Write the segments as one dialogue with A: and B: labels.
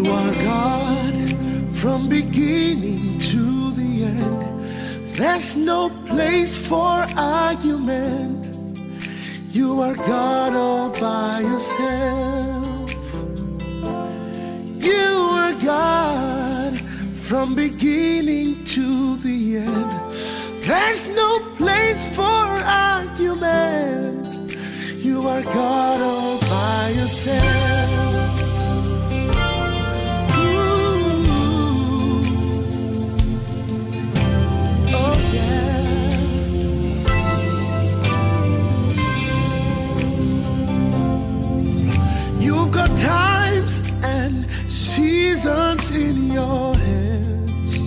A: are God from beginning to the end. There's no place for argument. You are God all by yourself. You are God from beginning to the end. There's no place for argument. You are God all by yourself. You've got times and seasons in your hands.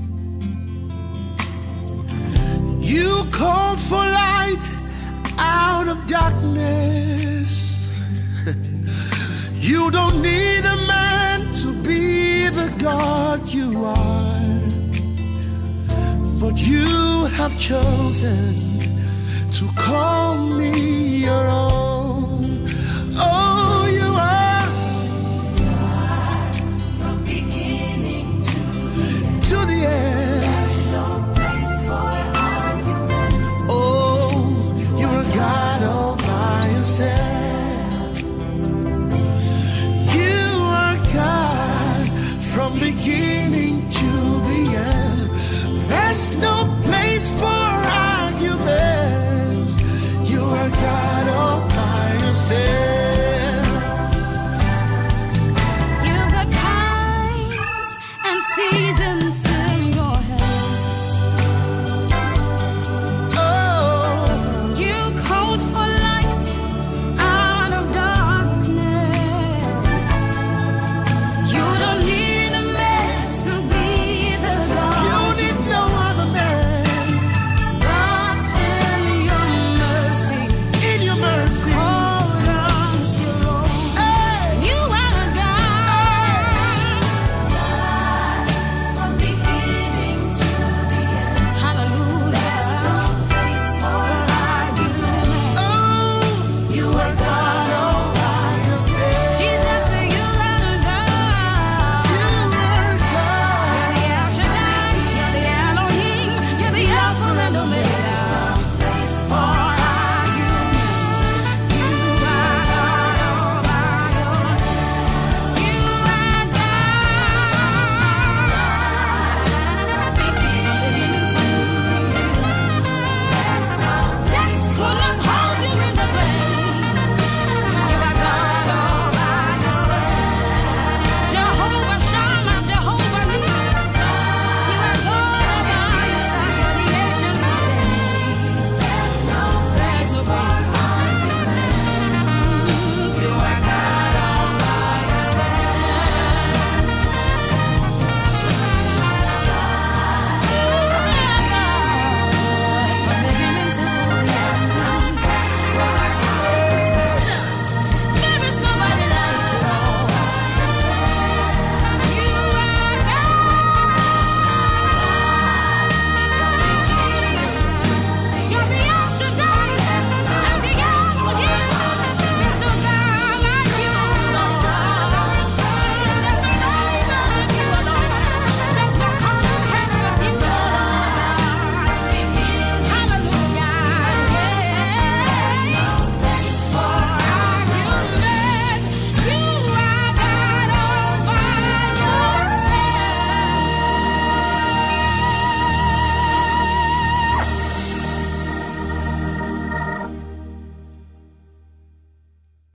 A: You called for light out of darkness. You don't need a man to be the God you are, but you have chosen to call me your own.